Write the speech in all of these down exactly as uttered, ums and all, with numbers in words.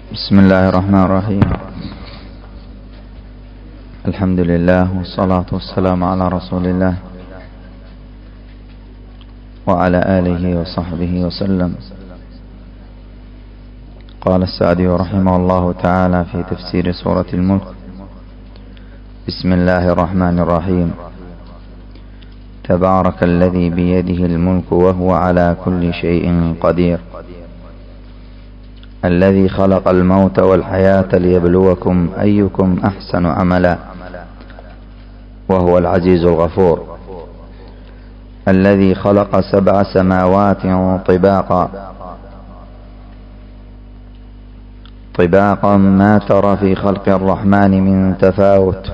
بسم الله الرحمن الرحيم. الحمد لله والصلاة والسلام على رسول الله وعلى آله وصحبه وسلم. قال السعدي رحمه الله تعالى في تفسير سورة الملك: بسم الله الرحمن الرحيم. تبارك الذي بيده الملك وهو على كل شيء قدير، الذي خلق الموت والحياة ليبلوكم أيكم أحسن عملا، وهو العزيز الغفور، الذي خلق سبع سماوات طباقا طباقا ما ترى في خلق الرحمن من تفاوت،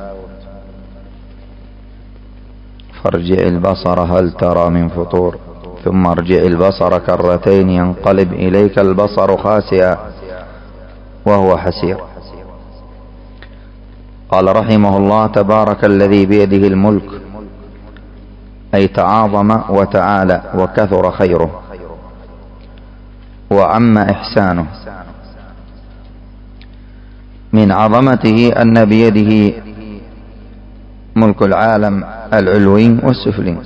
فارجع البصر هل ترى من فطور، ثم ارجع البصر كرتين ينقلب إليك البصر خاسئا وهو حسير. قال رحمه الله: تبارك الذي بيده الملك، أي تعاظم وتعالى وكثر خيره وعم إحسانه. من عظمته أن بيده ملك العالم العلوي والسفلي.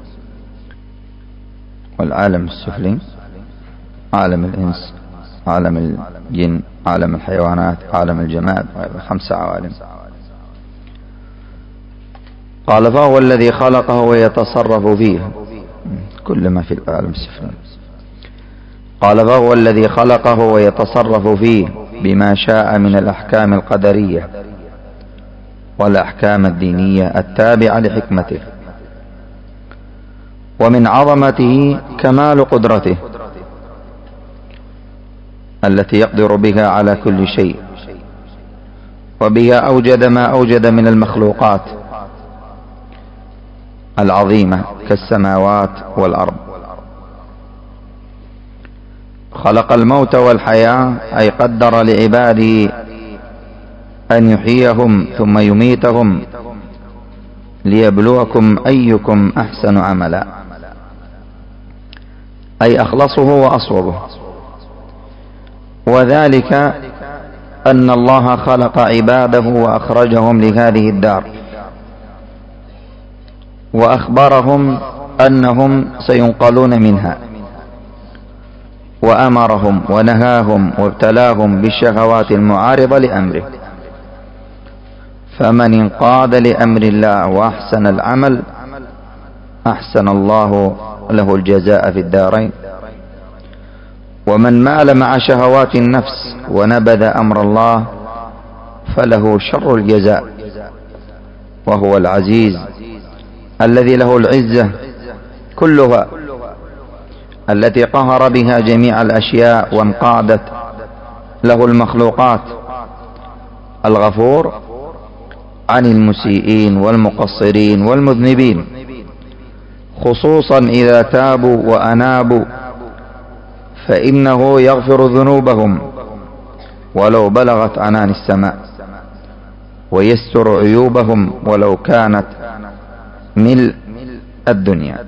والعالم السفلي عالم الإنس، عالم الجن، عالم الحيوانات، عالم الجماد، خمس عوالم. قال: فهو الذي خلقه ويتصرف فيه، كل ما في العالم السفلي. قال: فهو الذي خلقه ويتصرف فيه بما شاء من الأحكام القدرية والأحكام الدينية التابعة لحكمته. ومن عظمته كمال قدرته التي يقدر بها على كل شيء، وبها أوجد ما أوجد من المخلوقات العظيمة كالسماوات والأرض. خلق الموت والحياة، أي قدر لعباده أن يحييهم ثم يميتهم ليبلوكم أيكم أحسن عملا، أي أخلصه وأصوبه. وذلك أن الله خلق عباده وأخرجهم لهذه الدار، وأخبرهم أنهم سينقلون منها، وأمرهم ونهاهم وابتلاهم بالشهوات المعارضة لأمره. فمن انقاد لأمر الله وأحسن العمل أحسن الله له الجزاء في الدارين. ومن مال مع شهوات النفس ونبذ أمر الله فله شر الجزاء، وهو العزيز الذي له العزة كلها، التي قهر بها جميع الأشياء وانقادت له المخلوقات. الغفور عن المسيئين والمقصرين والمذنبين، خصوصا إذا تابوا وأنابوا، فإنه يغفر ذنوبهم ولو بلغت عنان السماء، ويستر عيوبهم ولو كانت ملء الدنيا.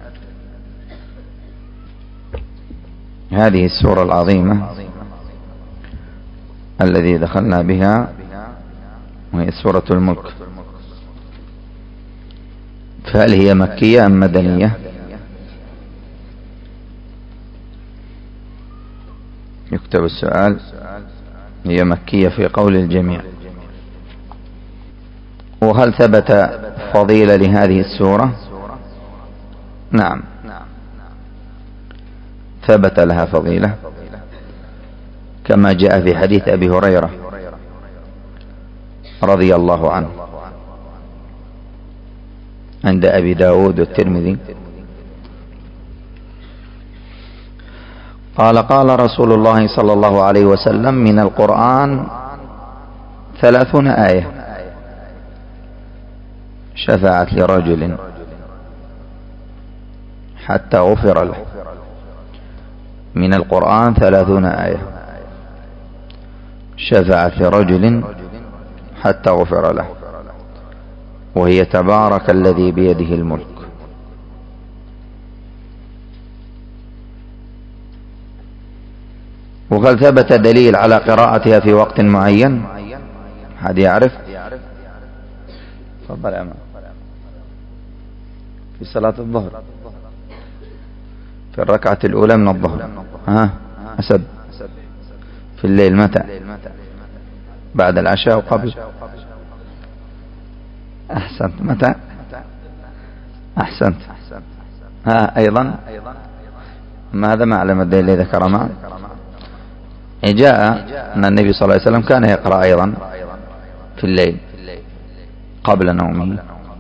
هذه السورة العظيمة الذي دخلنا بها وهي سورة الملك. فهل هي مكية أم مدنية؟ يكتب السؤال. هي مكية في قول الجميع. وهل ثبت فضيلة لهذه السورة؟ نعم، ثبت لها فضيلة، كما جاء في حديث أبي هريرة رضي الله عنه عند أبي داود والترمذي. قال: قال رسول الله صلى الله عليه وسلم: من القرآن ثلاثون آية شفعت لرجل حتى غفر له. من القرآن ثلاثون آية شفعت لرجل حتى غفر له، وهي تبارك الذي بيده الملك. وهل ثبت دليل على قراءتها في وقت معين؟ حد يعرف؟ تفضل يا أمان. في صلاة الظهر في الركعة الأولى من الظهر. ها أسد. في الليل متى؟ بعد العشاء وقبل. أحسنت. متى؟ أحسنت. ها أيضا. ما هذا ما أعلم الدليل الذي ذكر معه. جاء أن النبي صلى الله عليه وسلم كان يقرأ أيضا في الليل قبل نومه.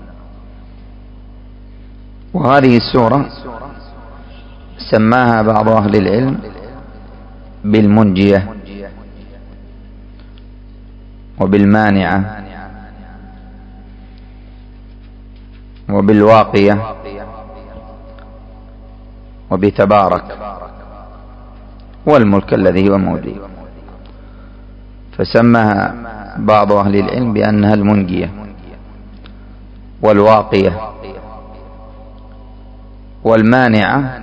وهذه السورة سماها بعض أهل العلم بالمنجية وبالمانعة وبالواقية وبتبارك والملك الذي هو موجود. فسماها بعض أهل العلم بأنها المنجية والواقية والمانعة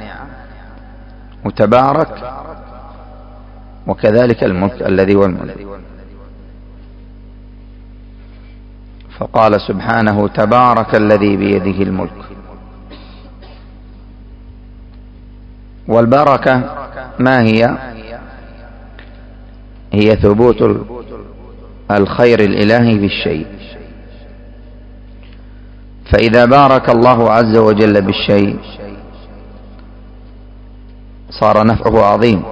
وتبارك وكذلك الملك الذي هو الملك. فقال سبحانه تبارك الذي بيده الملك. والبركة ما هي؟ هي ثبوت الخير الإلهي في الشيء. فإذا بارك الله عز وجل بالشيء صار نفعه عظيم.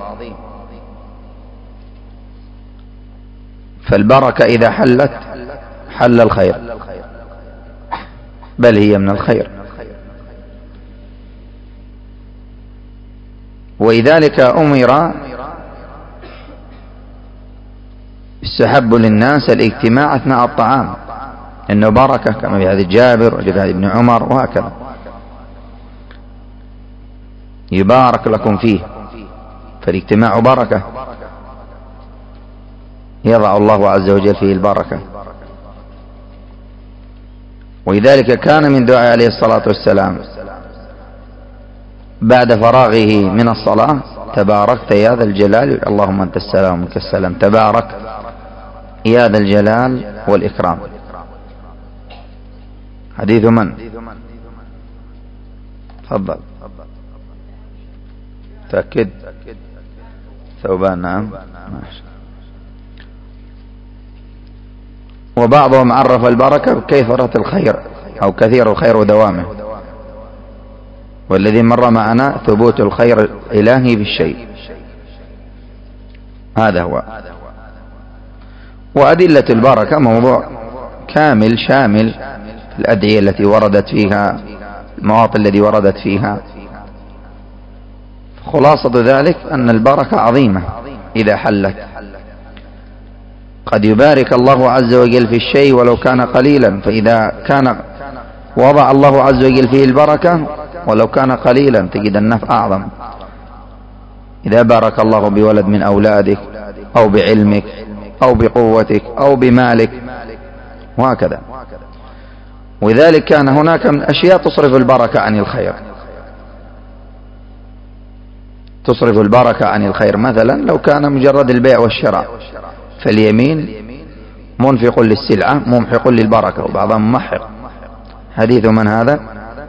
فالبركة إذا حلت حل الخير، بل هي من الخير. ولذلك أمر استحب للناس الاجتماع أثناء الطعام، إنه بركة كما في حديث جابر وفي حديث ابن عمر وهكذا. يبارك لكم فيه، فالاجتماع بركة يضع الله عز وجل فيه البركة. ولذلك كان من دعاء عليه الصلاة والسلام بعد فراغه من الصلاة تباركت يا ذا الجلال، اللهم أنت السلام ومنك السلام، تبارك يا ذا الجلال والإكرام. حديث من؟ تفضل. تأكد. ثوبان. نعم. وبعضهم عرف البركة بكثرة الخير أو كثير الخير ودوامه، والذي مر معنا ثبوت الخير الإلهي بالشيء، هذا هو. وأدلة البركة موضوع كامل شامل في الأدعية التي وردت فيها، المواطن التي وردت فيها. خلاصة ذلك أن البركة عظيمة إذا حلت. قد يبارك الله عز وجل في الشيء ولو كان قليلا، فإذا كان وضع الله عز وجل فيه البركة ولو كان قليلا تجد النفع أعظم. إذا بارك الله بولد من أولادك أو بعلمك أو بقوتك أو بمالك وهكذا. ولذلك كان هناك من أشياء تصرف البركة عن الخير، تصرف البركة عن الخير. مثلا لو كان مجرد البيع والشراء، فاليمين منفق للسلعة ممحق للبركة، وبعضهم ممحق. حديث من هذا؟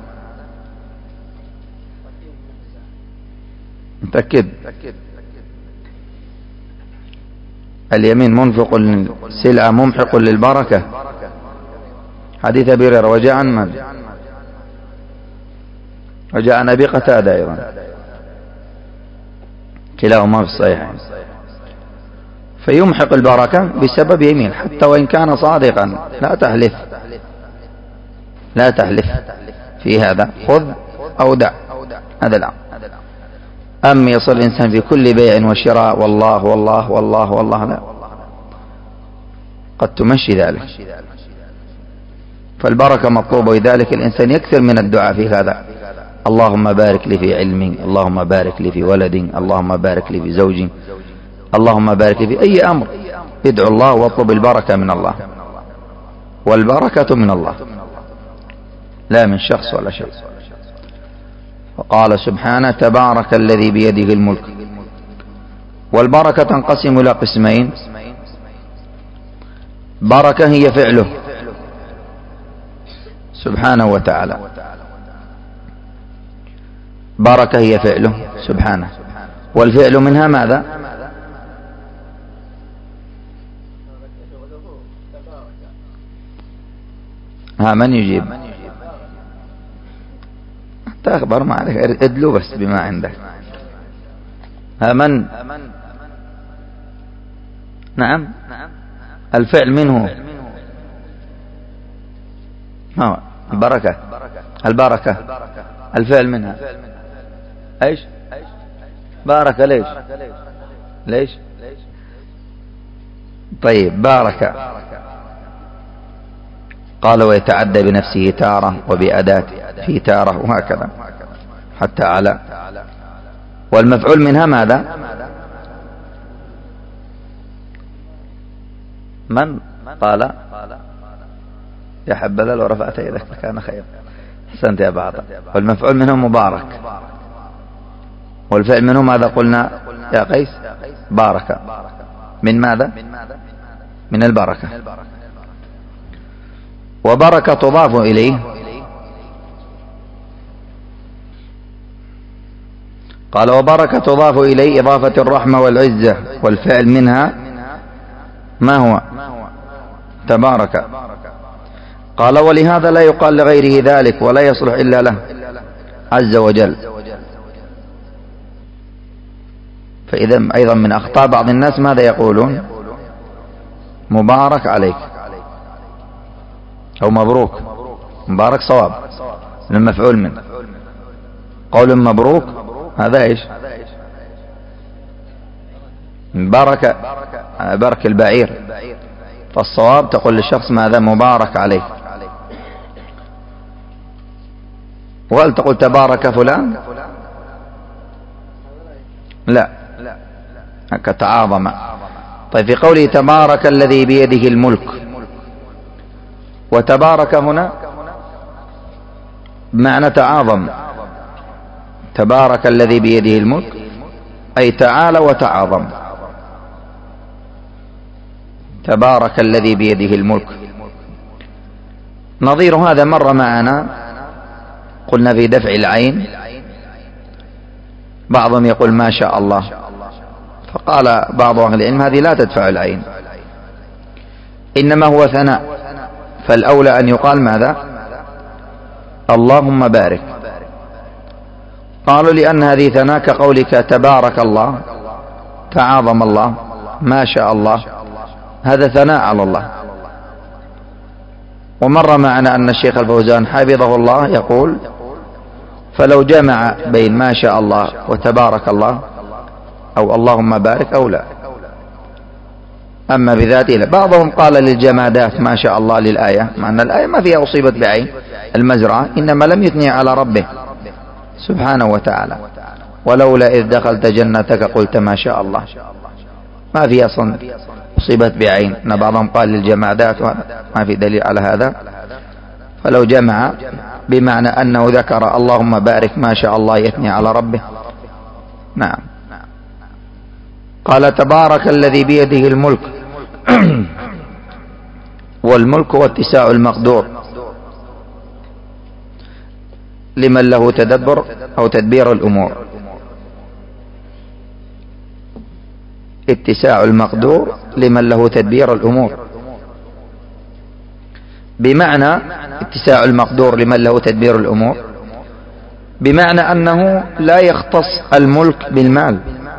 متأكد؟ اليمين منفق للسلعة ممحق للبركة. حديث أبي هريرة. وجاء عن من؟ وجاء عن أبي قتادة أيضا، كلاهما في الصحيحين. فيمحق البركة بسبب يمين، حتى وإن كان صادقا. لا تحلف، لا تحلف في هذا، خذ أو دع، هذا الأمر. أما يصل الإنسان في كل بيع وشراء والله والله والله والله، لا، قد تمشي ذلك. فالبركة مطلوبة، ولذلك الإنسان يكثر من الدعاء في هذا. اللهم بارك لي في علمي، اللهم بارك لي في ولدي، اللهم بارك لي في زوجي، اللهم بارك لي في أي أمر. ادعو الله واطلب البركة من الله، والبركة من الله لا من شخص ولا شيء. وقال سبحانه تبارك الذي بيده الملك والبركة تنقسم إلى قسمين: بركة هي فعله سبحانه وتعالى، بركة هي فعله سبحانه، والفعل منها ماذا؟ ها من يجيب؟ تخبر ما عليك، ادلو بس بما عندك. ها من؟ نعم الفعل منه ها البركة، البركة الفعل منها ايش؟ بارك. ليش؟ ليش؟ طيب بارك قال ويتعدى بنفسه تارة وبأداة في تارة وهكذا حتى على. والمفعول منها ماذا؟ من قال؟ يا حبذا لو رفعت يدك لكان خير. احسنت يا بعض. والمفعول منه مبارك، والفعل منه ماذا قلنا يا قيس؟ بارك. من ماذا؟ من البركة. وبركة تضاف إليه، قال وبركة تضاف إليه إضافة الرحمة والعزة، والفعل منها ما هو؟ تبارك. قال ولهذا لا يقال لغيره ذلك ولا يصلح إلا له عز وجل. فإذا أيضا من أخطاء بعض الناس ماذا يقولون؟ مبارك عليك أو مبروك. مبارك صواب المفعول منه. قول مبروك هذا ايش؟ بركة، برك البعير. فالصواب تقول للشخص ماذا؟ مبارك عليك. وهل تقول تبارك فلان؟ لا، كتعاظم. طيب في قوله تبارك الذي بيده الملك، وتبارك هنا بمعنى تعاظم. تبارك الذي بيده الملك أي تعالى وتعاظم. تبارك الذي بيده الملك. نظير هذا مر معنا، قلنا في دفع العين بعضهم يقول ما شاء الله، فقال بعض أهل العلم هذه لا تدفع العين، إنما هو ثناء، فالأولى أن يقال ماذا؟ اللهم بارك. قالوا لأن هذه ثناء كقولك تبارك الله، تعاظم الله، ما شاء الله، هذا ثناء على الله. ومر معنا أن الشيخ الفوزان حفظه الله يقول فلو جمع بين ما شاء الله وتبارك الله أو اللهم بارك أو لا، أما بذاته لا. بعضهم قال للجمادات ما شاء الله للآية، مع أن الآية ما فيها أصيبت بعين المزرعة، إنما لم يثني على ربه سبحانه وتعالى. ولولا إذ دخلت جنتك قلت ما شاء الله، ما فيها أصلا أصيبت بعين. أن بعضهم قال للجمادات، وهذا ما في دليل على هذا. فلو جمع بمعنى أنه ذكر اللهم بارك ما شاء الله يثني على ربه. نعم. قال تبارك الذي بيده الملك. والملك هو اتساع المقدور لمن له تدبر أو تدبير الأمور. اتساع المقدور لمن له تدبير الأمور، بمعنى اتساع المقدور لمن له تدبير الأمور بمعنى أنه لا يختص الملك بالمال،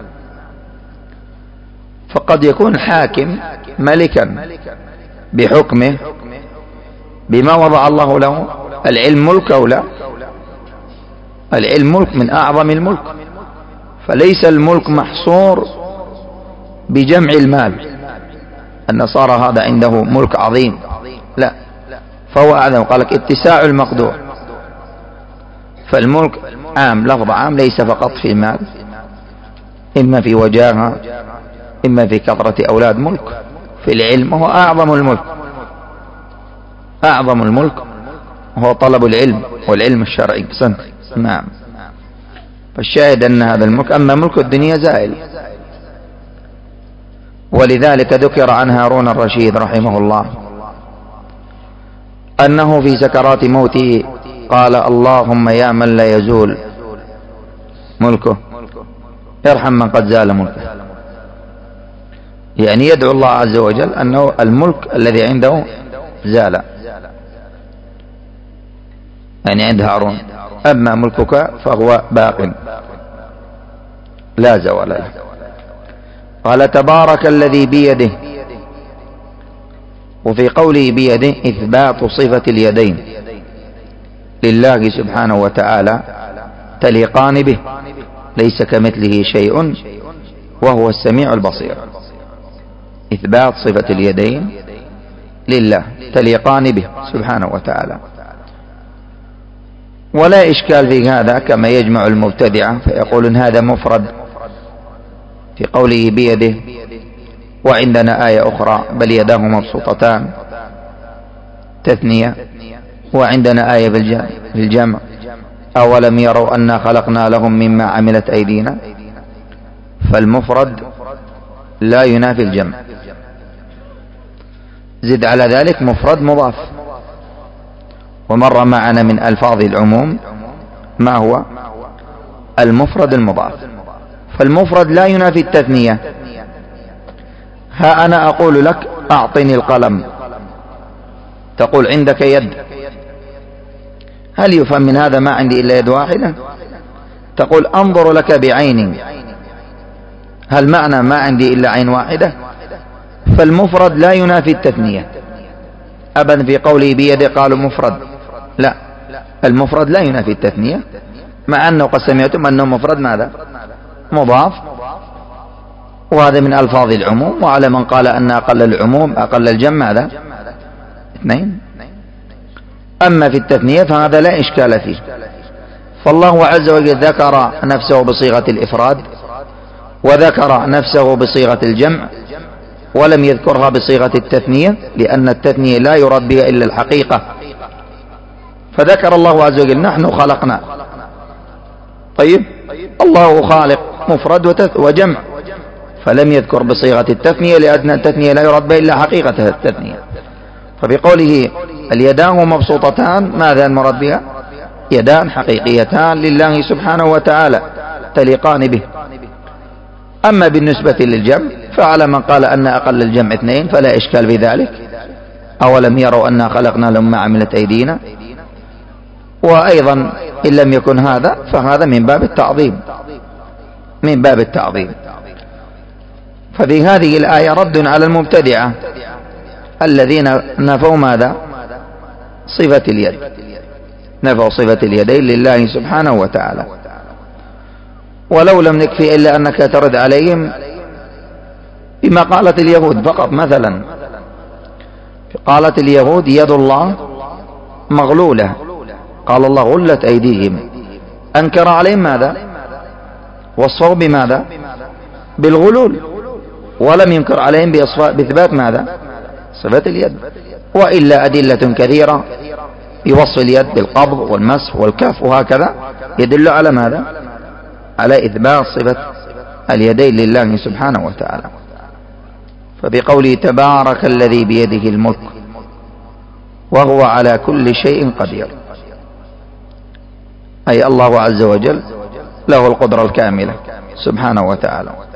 فقد يكون حاكم ملكا بحكمه بما وضع الله له. العلم ملك أو لا؟ العلم ملك من أعظم الملك، فليس الملك محصور بجمع المال أن صار هذا عنده ملك عظيم، لا، فهو أعظم. قال لك اتساع المقدور، فالملك عام، لفظ عام، ليس فقط في المال، إما في وجاهة، إما في كثرة أولاد ملك. في العلم هو أعظم الملك، أعظم الملك هو طلب العلم والعلم الشرعي. سنت. نعم. فالشاهد أن هذا الملك، أما ملك الدنيا زائل، ولذلك ذكر عن هارون الرشيد رحمه الله أنه في سكرات موته قال اللهم يا من لا يزول ملكه ارحم من قد زال ملكه، يعني يدعو الله عز وجل أنه الملك الذي عنده زال، يعني عند هارون، أما ملكك فهو باق لا زوال له. قال تبارك الذي بيده، وفي قوله بيده إثبات صفة اليدين لله سبحانه وتعالى تليقان به، ليس كمثله شيء وهو السميع البصير. إثبات صفة اليدين لله تليقان به سبحانه وتعالى، ولا إشكال في هذا كما يجمع المبتدعة فيقولون هذا مفرد في قوله بيده، وعندنا آية أخرى بل يداه مبسوطتان تثنية، وعندنا آية في الجمع أولم يروا أنا خلقنا لهم مما عملت أيدينا، فالمفرد لا ينافي الجمع. زد على ذلك مفرد مضاف، ومر معنا من ألفاظ العموم ما هو المفرد المضاف، فالمفرد لا ينافي التثنية. ها أنا أقول لك أعطني القلم، تقول عندك يد، هل يفهم من هذا ما عندي إلا يد واحدة؟ تقول أنظر لك بعيني، هل معنى ما عندي إلا عين واحدة؟ فالمفرد لا ينافي التثنية أبدا. في قوله بيده قالوا مفرد، لا، المفرد لا ينافي التثنية، مع أنه قد سمعتم أنه مفرد ماذا؟ مضاف، وهذا من ألفاظ العموم، وعلى من قال أن أقل العموم أقل الجمع ماذا؟ اثنين. أما في التثنية فهذا لا إشكال فيه، فالله عز وجل ذكر نفسه بصيغة الإفراد وذكر نفسه بصيغة الجمع، ولم يذكرها بصيغة التثنية، لأن التثنية لا يراد بها إلا الحقيقة، فذكر الله عز وجل نحن خلقنا. طيب الله خالق مفرد وجمع، فلم يذكر بصيغة التثنية لأن التثنية لا يراد بها إلا حقيقة التثنية. فبقوله اليدان مبسوطتان ماذا المراد بها؟ يدان حقيقيتان لله سبحانه وتعالى تليقان به. أما بالنسبة للجمع فعلى من قال أن أقل الجمع اثنين فلا إشكال في ذلك، أولم يروا أنا خلقنا لهم ما عملت أيدينا. وأيضا إن لم يكن هذا فهذا من باب التعظيم، من باب التعظيم. ففي هذه الآية رد على المبتدعة الذين نفوا ماذا؟ صفة اليد، نفوا صفة اليدين لله سبحانه وتعالى. ولو لم نكفي إلا أنك ترد عليهم بما قالت اليهود فقط. مثلا قالت اليهود يد الله مغلولة، قال الله غلت أيديهم، أنكر عليهم ماذا؟ وصفوا بماذا؟ بالغلول، ولم ينكر عليهم بإثبات ماذا؟ صفة اليد. وإلا أدلة كثيرة بوصف اليد بالقبض والمسح والكف وهكذا يدل على ماذا؟ على إثبات صفة اليدين لله سبحانه وتعالى. فبقوله تبارك الذي بيده الملك وهو على كل شيء قدير، أي الله عز وجل له القدرة الكاملة سبحانه وتعالى.